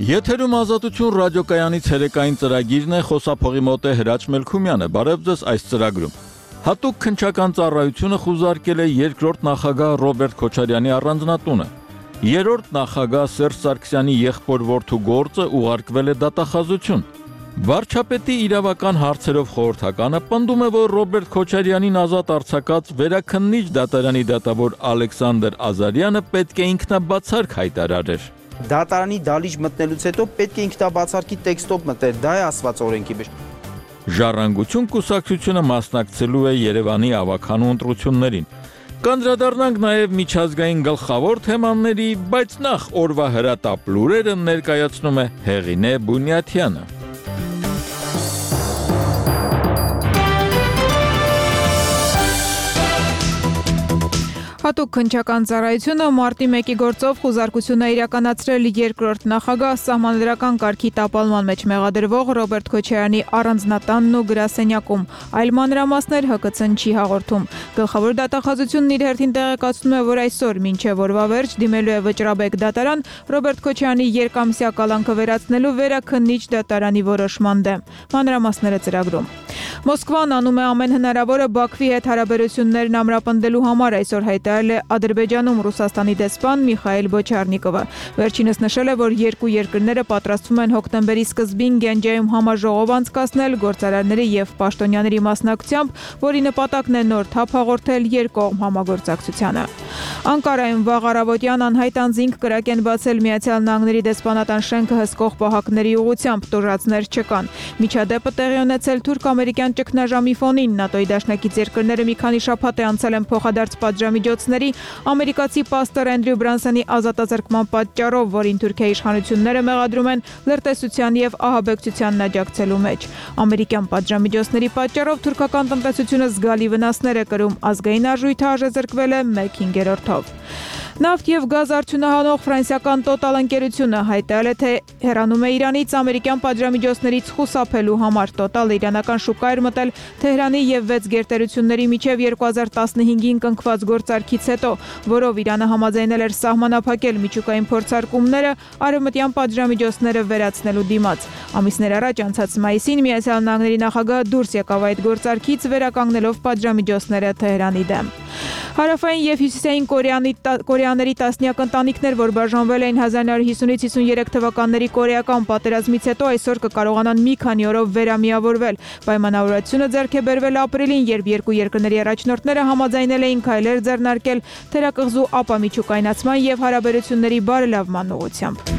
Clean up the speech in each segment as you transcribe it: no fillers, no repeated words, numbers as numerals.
Եթերում ազատություն ռադիոկայանի ցերեկային ծրագիրն է, խոսափողի մոտ է Հրաչ Մելքումյանը, բարև ձեզ այս ծրագրում։ Հատուկ քննչական ծառայությունը խուզարկել է երկրորդ նախագահ Ռոբերտ Քոչարյանի առանձնատունը։ Երրորդ նախագահ Սերժ Սարգսյանի եղբոր որդու գործը ուղարկվել է դատախազություն։ Վարչապետի իրավական հարցերով խորհրդականը պնդում է, որ Ռոբերտ Քոչարյանին ազատ արձակած վերաքննիչ դատարանի դատավոր Ալեքսանդր Ազարյանը պետք է ինքնաբացարկ հայտարարեր։ Դատարանի դալիճ մտնելուց հետո պետք է ինքնաբացարկի տեքստով մտնել, դա է ասված օրենքի մեջ։ Ժառանգություն կուսակցությունը մասնակցելու է Երևանի ավագանու ընտրություններին։ Կանդրադառնանք նաև միջազգային գլխավոր թեմաների, բայց նախ օրվա հրատապ լուրերը ներկայացնում է Հեղինե Բունյաթյանը։ Հատուկ քննչական ծառայությունը մարտի 1-ի գործով խուզարկություն է իրականացրել երկրորդ նախագահ սահմանադրական կարգի տապալման մեջ մեղադրվող Ռոբերտ Քոչարյանի առանձնատանն ու գրասենյակում։ Այլ մանրամասներ ՀԿՑ-ն չի հաղորդում։ Գլխավոր դատախազությունն իր հերթին տեղեկացնում է, որ այսօր մինչև օրվա վերջ դիմելու է Վճռաբեկ դատարան Ռոբերտ Քոչարյանի երկամսյա կալանքը վերացնելու վերաքննիչ դատարանի որոշման դեմ։ Մանրամասները ծրագրում։ Մոսկվան անում է ամեն հնարավորը Բաքվի հետ հարաբերություններն ամրապնդելու համար, այսօր հայտարարել է Ադրբեջանում Ռուսաստանի դեսպան Միխայիլ Բոչարնիկովը։ Վերջինս նշել է, որ երկու երկրները պատրաստվում են հոկտեմբերի սկզբին Գենջայում համաժողով անցկացնել գործարարների եւ պաշտոնյաների մասնակցությամբ, որի նպատակն է նոր թափ հաղորդել երկկողմ համագործակցությանը։ Անկարայում վաղ առավոտյան անհայտ անձինք կրակ են բացել Միացյալ Նահանգների դեսպանատան շենքը հսկող պահակների ուղղությամբ, տուժածներ չկան։ Միջադեպը տեղի ունեցել թուրք-ամերիկյան ճգնաժամի ֆոնին, ՆԱՏՕ-ի դաշնակից երկրները մի քանի շաբաթ է անցել են փոխադարձ պատժամիջոցների ամերիկացի պաստոր Էնդրյու Բրանսոնի ազատազրկման պատճառով, որին Թուրքիայի իշխանությունները մեղադրում են լրտեսության եւ ահաբեկչությանն աջակցելու մեջ։ Ամերիկյան պատժամիջոցների պատճառով թուրքական տնտեսությունը զգալի վնասներ է կրում, ազգային արժույթը արժեզրկվել է 1/5-ով։ Նավթ եւ գազ արդյունահանող ֆրանսիական Total ընկերությունը հայտարարել է, թե հեռանում է Իրանից ամերիկյան պատժամիջոցներից խուսափելու համար։ Total-ը իրանական շուկա էր մտել Թեհրանի եւ 6 գերտերությունների միջև 2015-ին կնքված գործարքից հետո, որով Իրանը համաձայնել էր սահմանափակել միջուկային փորձարկումները արևմտյան պատժամիջոցները վերացնելու դիմաց։ Ամիսներ առաջ անցած մայիսին Միացյալ Նահանգների նախագահը դուրս եկավ այդ գործարքից, վերականգնելով պատժամիջոցները Թեհրանի դեմ։ Հարավային եւ հյուսիսային կորեաների տասնյակ ընտանիքներ, որ բաժանվել էին 1950-53 թվականների կորեական պատերազմից հետո, այսօր կկարողանան մի քանի օրով վերամիավորվել։ Պայմանավորվածությունը ձեռք է բերվել ապրիլին, երբ երկու երկրների առաջնորդները համաձայնել էին քայլեր ձեռնարկել թերակղզու ապամիջուկայնացման եւ հարաբերությունների բարելավման ուղղությամբ։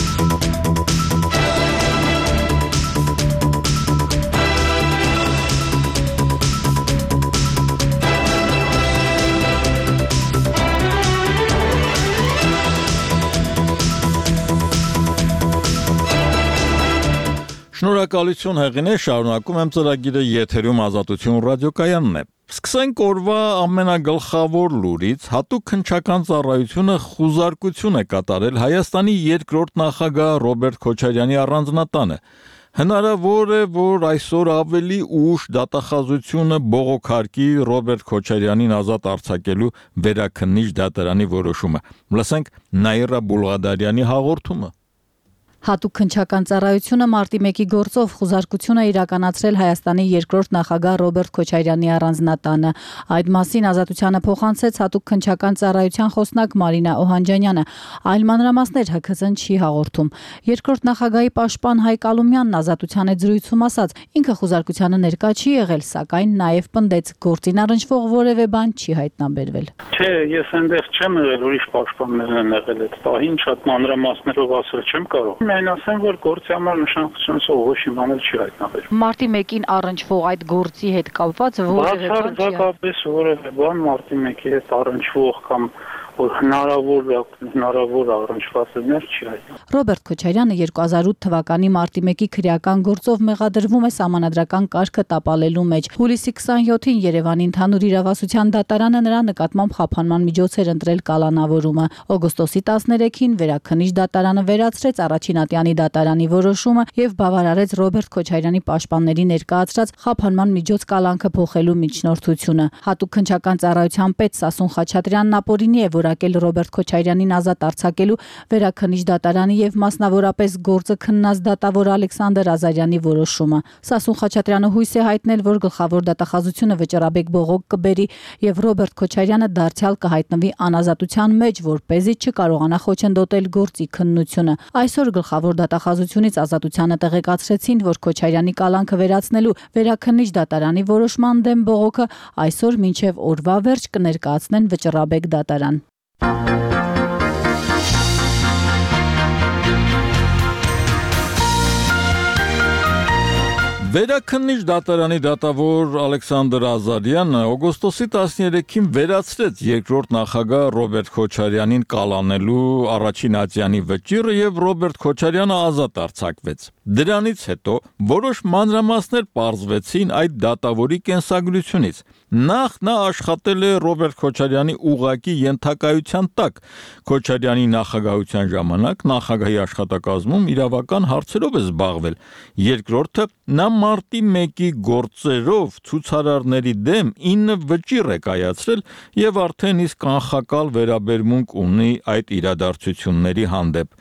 Շնորհակալություն Հեղինե, շարունակում եմ ծրագիրը եթերում ազատություն ռադիոկայանն է։ Սկսենք օրվա ամենագլխավոր լուրից։ Հատուկ քննչական ծառայությունը խուզարկություն է կատարել Հայաստանի երկրորդ նախագահ Ռոբերտ Քոչարյանի առանձնատանը։ Հնարավոր է, որ այսօր ավելի ուշ դատախազությունը բողոքարկի Ռոբերտ Քոչարյանին ազատ արձակելու վերաքննիչ դատարանի որոշումը։ Լսենք Նաիրա Բուլղադարյանի հաղորդումը։ Հատուկ քննչական ծառայությունը մարտի 1-ի գործով խուզարկություն է իրականացրել Հայաստանի երկրորդ նախագահ Ռոբերտ Քոչարյանի առանձնատանը։ Այդ մասին ազատությանը փոխանցեց հատուկ քննչական ծառայության խոսնակ Մարինա Օհանջանյանը։ Այլ մանրամասներ ՀՔՑ-ն չի հաղորդում։ Երկրորդ նախագահի պաշտպան Հայկ Ալումյանն ազատության հետ զրույցում ասաց, ինքը խուզարկությանը ներկա չի եղել, սակայն նաև պնդեց, գործին առնչվող որևէ բան չի հայտնաբերվել։ Չէ, ես այնտեղ չեմ եղել, ուրիշ պաշտպաններ են եղել այդ պահին, շատ մանրամասներով ասել չեմ կարող։ Այն ասեմ, որ գործի համար նշանակություն ոչ մի բան չի հայտնաբերվում։ Մարտի 1-ին առնչվող այդ գործի հետ կապված որևէ բան չի։ Բացարձակապես որևէ բան մարտի 1-ի հետ առնչվող կամ որ հնարավոր առնչվածներ չի հայտնաբերվում։ Ռոբերտ Քոչարյանը 2008 թվականի մարտի 1-ի քրեական գործով մեղադրվում է սահմանադրական կարգը տապալելու մեջ։ Հուլիսի 27-ին Երևանի ընդհանուր իրավասության դատարանը նրա նկատմամբ խափանման միջոց էր ընտրել կալանավորումը։ Օգոստոսի 13-ին վերաքննիչ դատարանը վերացրեց առաջին ատյանի դատարանի որոշումը եւ բավարարեց Ռոբերտ Քոչարյանի պաշտպանների ներկայացրած խափանման միջոց կալանքը փոխելու միջնորդությունը։ Հատուկ քննչական ծառայության պետ Սասուն Խաչատրյանն ապօրինի է, որ հրապարակել Ռոբերտ Քոչարյանին ազատ արձակելու Վերաքննիչ դատարանի եւ մասնավորապես գործը քննած դատավոր Ալեքսանդր Ազարյանի որոշումը։ Սասուն Խաչատրյանը հույս է հայտնել, որ գլխավոր դատախազությունը վճռաբեկ բողոք կբերի եւ Ռոբերտ Քոչարյանը դարձյալ կհայտնվի անազատության մեջ, որպեսզի չկարողանա խոչընդոտել գործի քննությունը։ Այսօր գլխավոր դատախազությունից ազատությանը տեղեկացրեցին, որ Քոչարյանի կալանքը վերացնելու Վերաքննիչ դատարանի որոշման դեմ բողոքը այսօր մինչև օրվա վերջ կներկայացնեն վճռաբեկ դատարան։ Վերաքննիչ դատարանի դատավոր Ալեքսանդր Ազարյանը օգոստոսի 13-ին վերացրեց երկրորդ նախագահ Ռոբերտ Քոչարյանին կալանելու առաջին ատյանի վճիռը եւ Ռոբերտ Քոչարյանը ազատ արձակվեց։ Դրանից հետո որոշ մանրամասներ պարզվեցին այդ դատավորի կենսագրությունից։ Նախ նա աշխատել է Ռոբերտ Քոչարյանի ուղղակի ենթակայության տակ։ Քոչարյանի նախագահության ժամանակ նախագահի աշխատակազմում իրավական հարցերով է զբաղվել։ Երկրորդը նա մարտի 1-ի գործերով ցուցարարների դեմ 9 վճիռ է կայացրել եւ արդեն իսկ կանխակալ վերաբերմունք ունի այդ իրադարձությունների հանդեպ։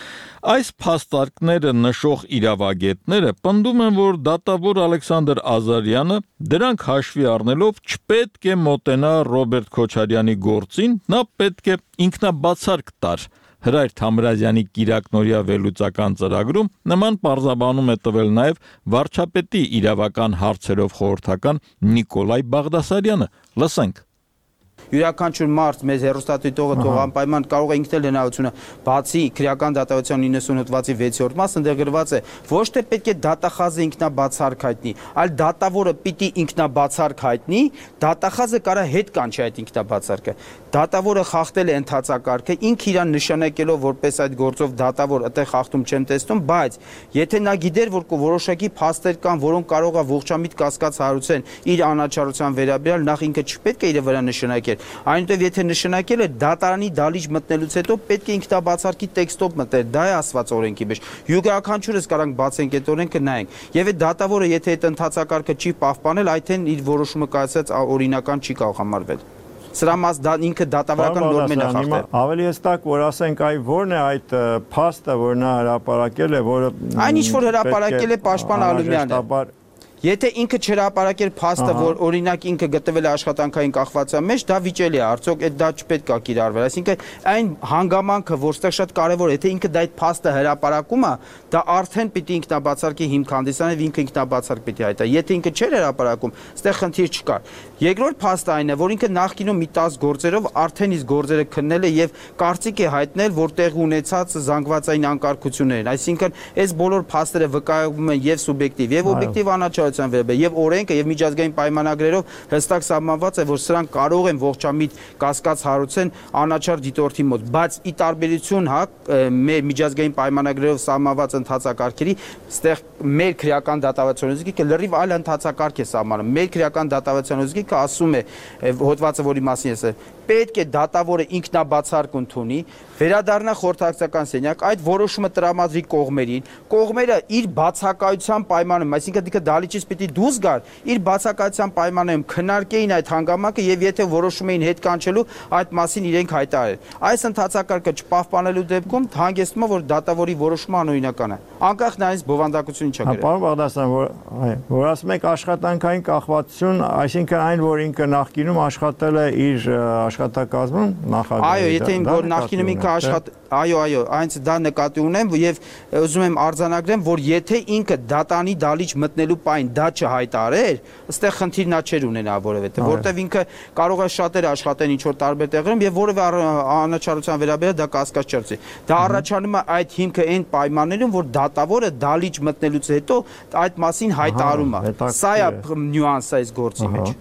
Այս փաստարկները նշող իրավագետները պնդում են, որ դատավոր Ալեքսանդր Ազարյանը դրանք հաշվի առնելով չպետք է մոտենա Ռոբերտ Քոչարյանի գործին, նա պետք է ինքնաբացարկ տար։ Հրայր Թամրազյանի կիրակնօրյա վերլուծական ծրագրում նման պարզաբանում է տվել նաև վարչապետի իրավական հարցերով խորհրդական Նիկոլայ Բաղդասարյանը։ Լսենք։ Յուրաքանչյուր մարդ մեզ հեռուստատիտողը թող անպայման կարող է ինքն էլ հնարավորությունը բացի քրեական դատավարության 90 հոդվածի 6-րդ մասը այնտեղ գրված է ոչ թե պետք է դատախազը ինքնաբացարկ հայտնի, այլ դատավորը պիտի ինքնաբացարկ հայտնի, դատախազը կարա հետ կանչի այդ ինքնաբացարկը։ Դատավորը խախտել է ընթացակարգը, ինքը իրան նշանակելով որպես այդ գործով դատավոր այդտեղ խախտում չեմ տեսնում, բայց եթե նա գիտեր, որ որոշակի փաստեր կան, որոնք կարող է ողջամիտ կասկած հարուցեն իր անաչառության վերաբերյալ, նախ ինքը չպետք է իր վրա նշանակել։ Այնուհետև եթե նշանակել է դատարանի դալիճ մտնելուց հետո պետք է ինքնաբացարկի տեքստով մտնել, դա է ասված օրենքի մեջ։ Յուրաքանչյուրս կարանք բացենք այդ օրենքը նայենք։ Եվ այդ դատավորը եթե այդ ընթացակարգը չի պահպանել, այդեն իր որոշումը կայացած օրինական չի կարող համարվել։ Սրա մաս դա ինքը դատավարական նորմեն է խախտել։ Ավելի հստակ որ ասենք այ ո՞րն է այդ փաստը, որ նա հրապարակել է, որը այն ինչ որ հրապարակել է պաշտպան Ալումյանը։ Եթե ինքը չհրապարակեր փաստը, որ օրինակ ինքը գտնվել է աշխատանքային կախվածության մեջ, դա վիճելի է, արդյոք այդ դա չպետք է կիրառվել։ Այսինքն այն հանգամանքը, որ ստեղ շատ կարևոր է, եթե ինքը դա այդ փաստը հրապարակում է, դա արդեն պիտի ինքնաբացարկի հիմք հանդիսանա եւ ինքը ինքնաբացարկ պիտի հայտա։ Եթե ինքը չէր հրապարակում, ստեղ խնդիր չկար։ Երկրորդ փաստը այն է, որ ինքը նախկինում մի 10 գործերով արդեն իսկ գործերը քննել է եւ կարծիք է հայտնել, որ տեղ ունեցած զանգվածային անկարգություններ են։ Այսինքն այս բոլոր փաստերը վկայում են եւ սուբյեկտիվ եւ օբյեկտիվ անաչառության եւ օրենքը եւ միջազգային պայմանագրերով հստակ սահմանված է, որ սրանք կարող են ողջամիտ կասկած հարուցեն անաչառ դիտորդի մոտ, բայց ի տարբերություն մեր միջազգային պայմանագրերով սահմանված ընթացակարգերի, ստեղ մեր քրեական դատավարության ուզիկը լրիվ այլ ընթացակարգ է սահմանում։ Մեր քրեական դատավարության ուզիկը ասում է հոդվածը, որի մասին ես պետք է դատավորը ինքնաբացարկ ընդունի, վերադառնա խորհրդակցական սենյակ, այդ որոշումը տրամադրի կողմերին, կողմերը իր բացակայության պայմանում, այսինքն դիքը դալիճից պիտի դուրս գար, իր բացակայության պայմաններում քննարկեին այդ հանգամանքը եւ եթե որոշում էին հետ կանչելու, այդ մասին իրենք հայտարարել։ Այս ընթացակարգը չպահպանելու դեպքում հանգեցնում է, որ դատավորի որոշումը անօրինական է։ Անկախ նրանից բովանդակություն չկա։ Պարոն Բաղդասարյան, որ ասում եք աշխատանքային կախվածություն, այսինքն այն, որ ինքը նախկինում աշխատել է իր աշխատակազմում նախագահ։ Այո, եթե որ նախկինում ինքը այո, այնց դա նկատի ունեմ եւ ուզում եմ արձանագրեմ, որ եթե ինքը դատանի դալիճ մտնելու պայն դա չհայտարեր, ըստեղ խնդիր նա չէր ունենա որովհետեւ, որտեւ ինքը կարող է շատերը աշխատեն ինչ որ տարբեր տեղերում եւ որևէ անաչառության վերաբերյալ դա կասկած չրցի։ Դա առաջանում է այդ հիմքը այն պայմաններում, որ դատավորը դալիճ մտնելուց հետո այդ մասին հայտարարում է։ Սա է նյուանսը այս գործի մեջ։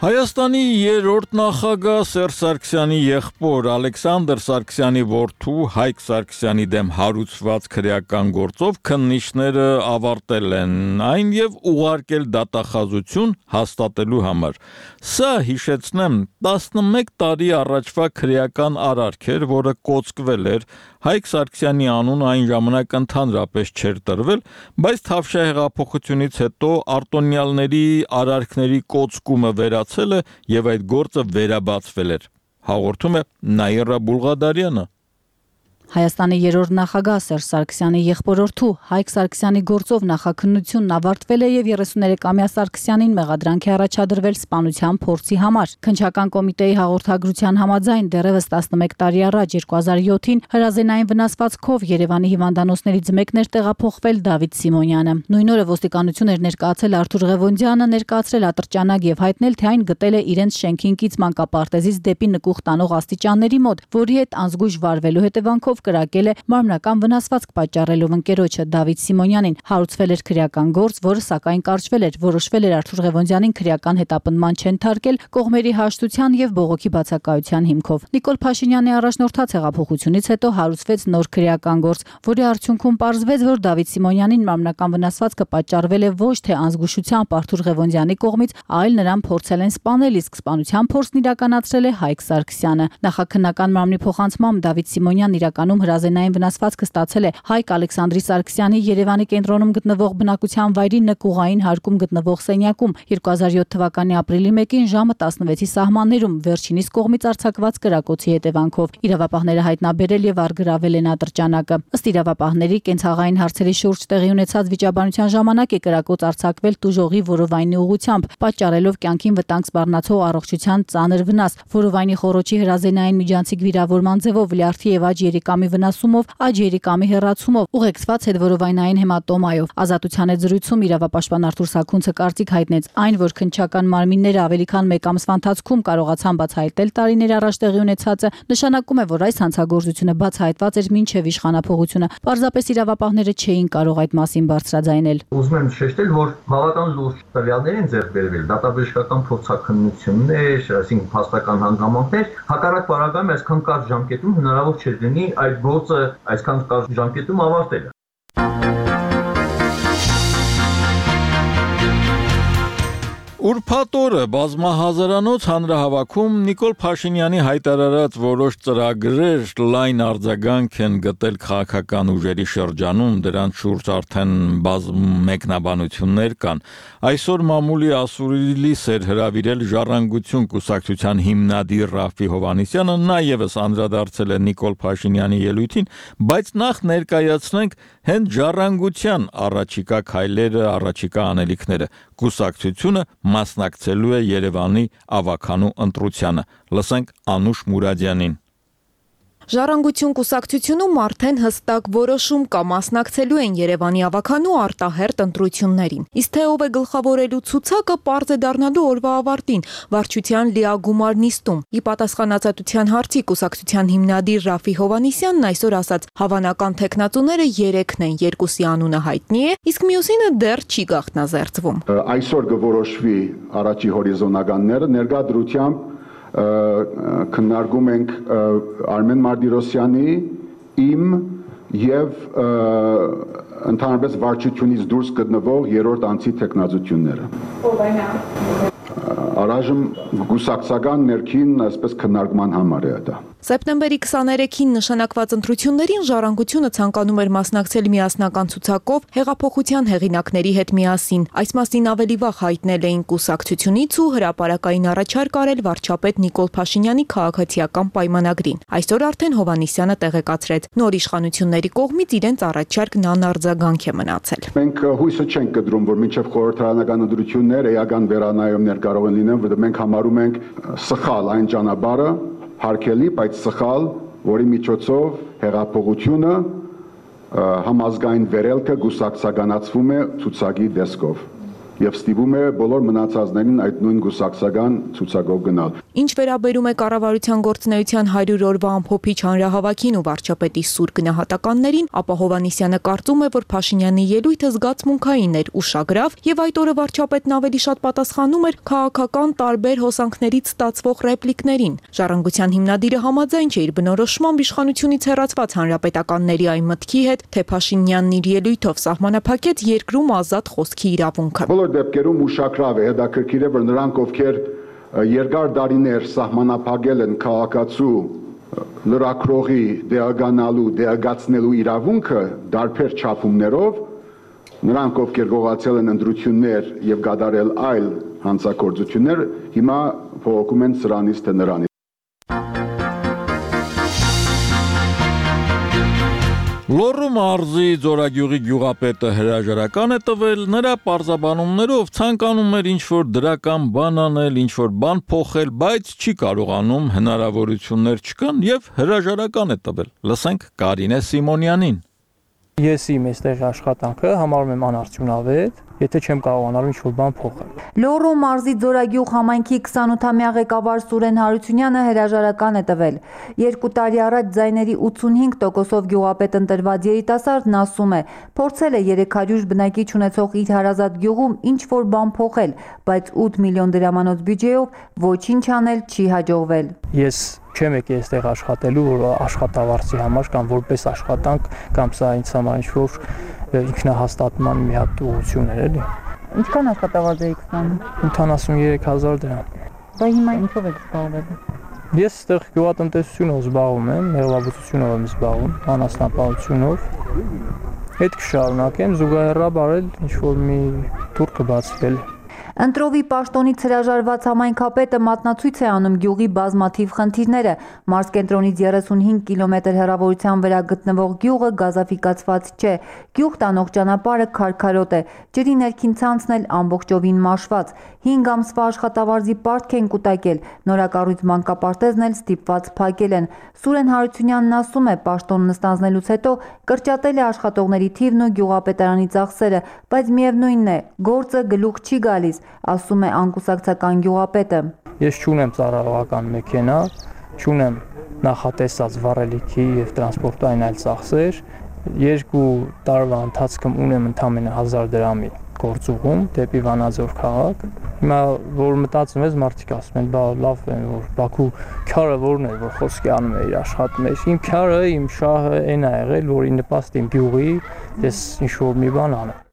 Հայաստանի երրորդ նախագահ Սերժ Սարգսյանի եղբոր Ալեքսանդր Սարգսյանի որդու Հայկ Սարգսյանի դեմ հարուցված քրեական գործով քննիչները ավարտել են այն եւ ուղարկել դատախազություն հաստատելու համար։ Սա, հիշեցնեմ, 11 տարի առաջվա քրեական արարք էր, որը կոծկվել էր, Հայկ Սարգսյանի անունը այն ժամանակ ընդհանրապես չէր տրվել, բայց Թավշյա հեղափոխությունից հետո արտոնյալների արարքների կոծկումը վերացել է եւ այդ գործը վերաբացվել էր։ Հաղորդում է Նաիրա Բուլղադարյանը։ Հայաստանի երրորդ նախագահ Սերժ Սարգսյանի եղբորորդու Հայկ Սարգսյանի գործով նախաքննությունն ավարտվել է եւ 33-ամյա Սարգսյանին մեղադրանք է առաջադրվել սպանության փորձի համար։ Քննչական կոմիտեի հաղորդագրության համաձայն դեռևս 11 տարի առաջ 2007-ին հրազենային վնասվածքով Երևանի հիվանդանոցներից մեկն էր տեղափոխվել Դավիթ Սիմոնյանը։ Նույն օրը ոստիկանություն էր ներկայացել Արթուր Ղևոնդյանը, ներկայացրել ատրճանակ եւ հայտնել, թե այն գտել է իրենց շենքին կից մանկապարտեզից դեպի նկուղ տանող աստիճանների մոտ, որի հետ անզգույշ վարվելու հետևանքով կրակել է մարմնական վնասվածք պատճառելով ընկերոջը Դավիթ Սիմոնյանին։ Հարուցվել էր քրեական գործ, որը սակայն կարճվել էր, որոշվել էր Արթուր Ղևոնդյանին քրեական հետապնդման չընթարկել կողմերի հաշտության եւ բողոքի բացակայության հիմքով։ Նիկոլ Փաշինյանի առաջնորդած հեղափոխությունից հետո հարուցվեց նոր քրեական գործ, որի արդյունքում պարզվեց, որ Դավիթ Սիմոնյանին մարմնական վնասվածքը պատճառվել է ոչ թե անզգուշությամբ Արթուր Ղևոնդյանի կողմից, այլ նրան փորձել են սպանել, իսկ սպանության փորձն իրականացրել է Հայկ Սարգսյանը։ Նախաքննական մարմնի փոխանցմամբ Դավիթ Սիմոնյանն իրականում հրազենային վնասվածքը ստացել է Հայկ Ալեքսանդրի Սարգսյանի Երևանի կենտրոնում գտնվող բնակության վայրի նկուղային հարկում գտնվող սենյակում 2007 թվականի ապրիլի 1-ին ժամը 16-ի սահմաններում վերջինիս կողմից արձակված կրակոցի հետևանքով։ Իրավապահները հայտնաբերել եւ արգրավել են ատրճանակը։ Ըստ իրավապահների, կենցաղային հարցերի շուրջ տեղի ունեցած վիճաբանության ժամանակ է կրակոց արձակվել տուժողի որովայնի ուղղությամբ, պատճառելով կյանքին վտանգ սպառնացող առողջության ծանր վնաս, որովայնի խոռոչի հրազենային միջանցիկ վիրավորման ձևով լյարդի եւ աջ երիկամի վնասումով, աջ երիկամի հեռացումով, ուղեկցված հետվորովայնային հեմատոմայով։ Ազատության հետ զրույցում իրավապաշտպան Արթուր Սաքունցը կարծիք հայտնեց այն, որ քննչական մարմինները ավելի քան մեկ ամսվա ընթացքում կարողացան բացահայտել տարիներ առաջ տեղի ունեցածը, նշանակում է, որ այս հանցագործությունը բացահայտված էր մինչև իշխանափոխությունը։ Պարզապես իրավապահները չէին կարող այդ մասին բարձրաձայնել։ Ուզում եմ շեշտել, որ բավական լուրջ տվյալներ են ձեռք բերվել, դատաբժշկական փորձաքննություններ, այսինքն փաստական հանգամանքներ, հակառակ պարագայում այսքան կարճ ժամկետում հնարավոր չէր լինի այդ գործը այսքան կարճ ժամկետում ավարտելը։ Ուրբաթ օրը բազմահազարանոց հանրահավաքում Նիկոլ Փաշինյանի հայտարարած որոշ ծրագրեր լայն արձագանք են գտել քաղաքական ուժերի շրջանում, դրանց շուրջ արդեն մեկնաբանություններ կան։ Այսօր մամուլի ասուլիս էր հրավիրել Ժառանգություն կուսակցության հիմնադիր Ռաֆֆի Հովհաննիսյանը, նա ևս անդրադարձել է Նիկոլ Փաշինյանի ելույթին, բայց նախ ներկայացնենք հենց Ժառանգության առաջիկա քայլերը, առաջիկա անելիքները։ Կուսակցությունը մասնակցելու է Երևանի ավականու ընտրությանը։ Լսենք Անուշ Մուրադյանին։ Ժառանգություն կուսակցությունում արդեն հստակ որոշում կա, մասնակցելու են Երևանի ավականու արտահերթ ընտրություններին։ Իսկ թե ով է գլխավորելու ցուցակը, պարզ է դառնալու օրվա ավարտին, վարչության լիագումար նիստում։ Ի պատասխան Ազատության հարցի կուսակցության հիմնադիր Ռաֆֆի Հովհաննիսյանն այսօր ասաց, հավանական թեկնածուները 3-ն են, 2-ի անունը հայտնի է, իսկ մյուսինը դեռ չի գաղտնազերծվում։ Այսօր կորոշվի առաջի հորիզոնականները, ներկայությամբ քննարկում ենք Արմեն Մարտիրոսյանի, իմ եւ ընդհանրապես վարչությունից դուրս գտնվող երրորդ անձի տեխնազությունները։ Ո՞վ է նա։ Առայժմ գուսակցական ներքին այսպես քննարկման համար է դա։ Սեպտեմբերի 23-ին նշանակված ընտրություններին Ժառանգությունը ցանկանում էր մասնակցել միասնական ցուցակով հեղափոխության հեղինակների հետ միասին։ Այս մասին ավելի վաղ հայտնել էին կուսակցությունից ու հրապարակային առաջարկ արել վարչապետ Նիկոլ Փաշինյանի քաղաքացիական պայմանագրին։ Այսօր արդեն Հովհաննիսյանը տեղեկացրեց, նոր իշխանությունների կողմից իրենց առաջարկն անարձագանք է մնացել։ Մենք հույսը չենք կտրում, որ մինչև խորհրդարանական ընտրություններ էական վերանայումներ կարող են լինել, որտեղ մենք համարում ենք սխալ այն ճանապարհը, հարկելի, բայց սխալ, որի միջոցով հեղափոխությունը համազգային վերելքը գուսակցականացվում է ցուցակի դեսքով։ եւ ստիպում է բոլոր մնացածներին այդ նույն գուսակցական ցուցակով գնալ։ Ինչ վերաբերում է կառավարության գործունեության 100 օրվա ամփոփիչ հանրահավաքին ու վարչապետի սուր գնահատականներին, ապա Հովհաննիսյանը կարծում է, որ Փաշինյանի ելույթը զգացմունքային էր, ուշագրավ եւ այդ օրը վարչապետն ավելի շատ պատասխանում էր քաղաքական տարբեր հոսանքներից ստացվող ռեպլիկներին։ Ժառանգության հիմնադիրը համաձայն չէ իր բնորոշմամբ իշխանությունից հեռացված հանրապետականների այն մտքի հետ, թե Փաշինյանն իր ելույթով սահմանափակեց երկրում ազատ խոսքի իրավունքը։ Բոլոր դեպքերում ուշագրավ է, հետաքրքիր է, որ նրանք, ովքեր երկար տարիներ սահմանափակել են քաղաքացու լրագրողի դեղագացնելու իրավունքը դարբեր չափումներով, նրանք, ովքեր գողացել են ընտրություններ եւ կատարել այլ հանցագործություններ, հիմա փոխում են սրանից թե նրանից։ Լոռու մարզի Ձորագյուղի գյուղապետը հրաժարական է տվել, նրա պարզաբանումներով ցանկանում էր ինչ-որ դրական բան անել, ինչ-որ բան փոխել, բայց չի կարողանում, հնարավորություններ չկան եւ հրաժարական է տվել։ Լսենք Կարինե Սիմոնյանին։ Ես իմ այստեղ աշխատանքը համարում եմ անարդյունավետ, եթե չեմ կարողանալու ինչ-որ բան փոխել։ Լոռու մարզի Ձորագյուղ համայնքի 28-ամյա ղեկավար Սուրեն Հարությունյանը հրաժարական է տվել։ 2 տարի առաջ ձայների 85%-ով գյուղապետ ընտրված երիտասարդն ասում է, փորձել է 300 բնակիչ ունեցող իր հարազատ գյուղում ինչ-որ բան փոխել, բայց 8 միլիոն դրամանոց բյուջեով ոչինչ անել չի հաջողվել։ Ես չեմ եկել այստեղ աշխատելու, որ աշխատավարձի համար կամ որպես աշխատանք, կամ սա ինձ համար ինչ-որ ինքնահաստատման մի հատ ուղղություն էր, էլի։ Ինչքան աշխատավարձ եք ստանում։ 73000 դրամ։ Բա հիմա ինչով եք զբաղվել։ Ես այստեղ գյուղատնտեսությունով զբաղվում եմ, մեղվաբուծությունով եմ զբաղվում, անասնապահությունով։ Հետ կշարունակեմ զուգահեռաբար ինչ-որ մի թուրքը բացվել։ Ընտրովի պաշտոնից հրաժարված համայնքապետը մատնացույց է անում գյուղի բազմաթիվ խնդիրները։ Մարզկենտրոնից 35 կիլոմետր հեռավորության վրա գտնվող գյուղը գազաֆիկացված չէ։ Գյուղ տանող ճանապարհը քարքարոտ է։ Ջրի ներքին ցանցն էլ ամբողջովին մաշված։ 5 ամսվա աշխատավարձի պարտք են կուտակել։ Նորակառույց մանկապարտեզն էլ ստիպված փակել են։ Սուրեն Հարությունյանն ասում է, պաշտոնն ստանձնելուց հետո կրճատել է աշխատողների թիվն ու գյուղապետարանի ծախսերը, բայց միևնույնն է, գործը գլուխ չի գալիս, ասում է անկուսակցական գյուղապետը։ Ես չունեմ ծառայողական մեքենա, չունեմ նախատեսած վառելիքի եւ տրանսպորտային այլ ծախսեր։ 2 տարվա ընթացքում ունեմ ընդամենը 1000 դրամի գործուղում դեպի Վանաձոր քաղաք։ Հիմա որ մտածում ես, մարդիկ ասում են, բա լավ է, որ Բաքու քարը որն է, որ խոսքի անում է իր աշխատում է։ Իմ քարը, իմ շահը այն է եղել, որ ի նպաստ իմ գյուղի ես ինչ-որ մի բան անեմ։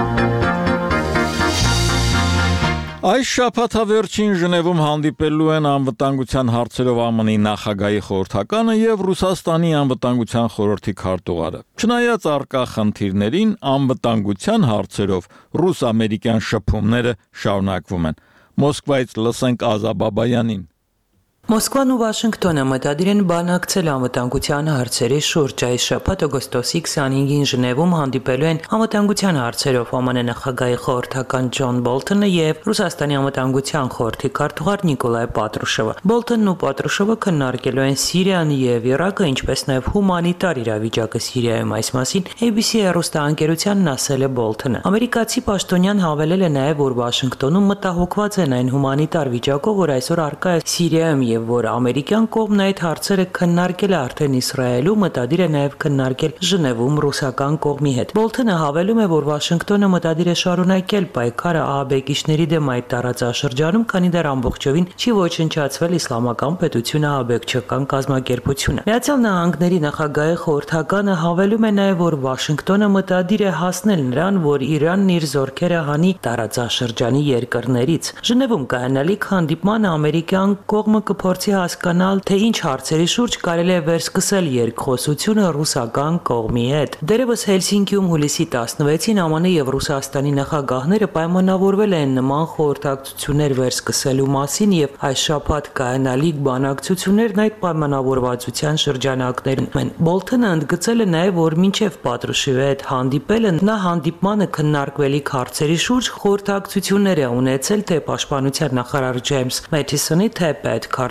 Այս շաբաթավերջին Ժնևում հանդիպելու են անվտանգության հարցերով ԱՄՆ-ի նախագահի խորհրդականը եւ Ռուսաստանի անվտանգության խորհրդի քարտուղարը։ Չնայած առկա խնդիրներին, անվտանգության հարցերով ռուս-ամերիկյան շփումները շարունակվում են։ Մոսկվայից լսենք Ազա Բաբայանին։ Մոսկվան ու Վաշինգտոնը մտադիր են բանակցել անվտանգության հարցերի շուրջ։ Այս շաբաթ օգոստոսի 25-ին Ժնևում հանդիպելու են անվտանգության հարցերով ԱՄՆ նախագահի խորհրդական Ջոն Բոլթոնը եւ Ռուսաստանի անվտանգության խորհրդի քարտուղար Նիկոլայ Պատրուշովը։ Բոլթոնն ու Պատրուշովը քննարկելու են Սիրիան եւ Իրաքը, ինչպես նաեւ հումանիտար իրավիճակը Սիրիայում։ Այս մասին ABC հեռուստաընկերությանն ասել է Բոլթոնը։ Ամերիկացի պաշտոնյան հավելել է նաեւ, որ Վաշինգտոնում մտահոգված են այն հումանիտար վիճակով, որ այսօր առկա է Սիրիայում եւ որ ամերիկյան կողմն այդ հարցերը քննարկել է արդեն Իսրայելում, մտադիր է նաեւ քննարկել Ժնևում ռուսական կողմի հետ։ Բոլթոնը հավելում է, որ Վաշինգտոնը մտադիր է շարունակել պայքարը ԱԲԿ-ների դեմ այդ տարածաշրջանում, քանի դեռ ամբողջովին չի ոչնչացվել իսլամական պետությունը ԱԲԿ-չական կազմակերպությունը։ Միացյալ Նահանգների նախագահի խորհրդականը հավելում է նաեւ, որ Վաշինգտոնը մտադիր է հասնել նրան, որ Իրանն իր զորքերը հանի տարածաշրջանի երկրներից։ Ժնևում կայանալիք հանդիպմանը ամերիկյան կողմը փորձի հասկանալ, թե ինչ հարցերի շուրջ կարելի է վերսկսել երկխոսությունը ռուսական կողմի հետ։ Դերևս Հելսինկիում հուլիսի 16-ին ԱՄՆ եւ Ռուսաստանի նախագահները պայմանավորվել են նման խորհրդակցություններ վերսկսելու մասին եւ այս շաբաթ կայանալիք բանակցություններն այդ պայմանավորվածության շրջանակներում են։ Բոլթոնը ընդգծել է նաեւ, որ մինչեւ Պատրուշովի հետ հանդիպելը նա հանդիպմանը քննարկվելիք հարցերի շուրջ խորհրդակցություններ է ունեցել թե պաշտպանության նախարար Ջեյմս Մեթիսոնի, թե պետ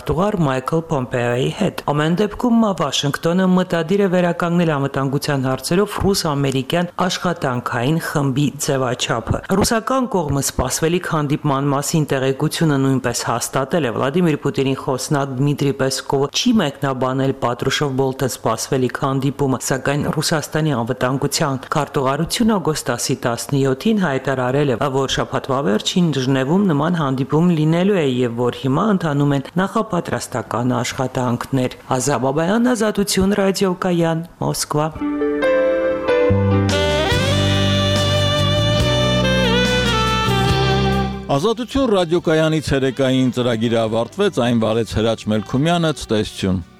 քարտուղար Մայքլ Պոմպեոյի հետ։ Ամեն դեպքում Վաշինգտոնը մտադիր է վերականգնել անվտանգության հարցերով ռուս-ամերիկյան աշխատանքային խմբի ձևաչափը։ Ռուսական կողմը սպասվելիք հանդիպման մասին տեղեկությունը նույնպես հաստատել է։ Վլադիմիր Պուտինի խոսնակ Դմիտրի Պեսկովը չի մեկնաբանել Պատրուշով Բոլտոն սպասվելիք հանդիպումը, սակայն Ռուսաստանի անվտանգության քարտուղարությունը օգոստոսի 17-ին հայտարարել է, որ շաբաթվա վերջին Ժնևում նման հանդիպում լինելու է եւ որ հիմա ընթանում են նախապատրաստական աշխատանքներ։ Ազատ Բաբայան, Ազատություն ռադիոկայան, Մոսկվա։ Ազատություն ռադիոկայանի ցերեկային ծրագիրը ավարտվեց, այն վարեց Հրաչ Մելքումյանը, ցտեսություն։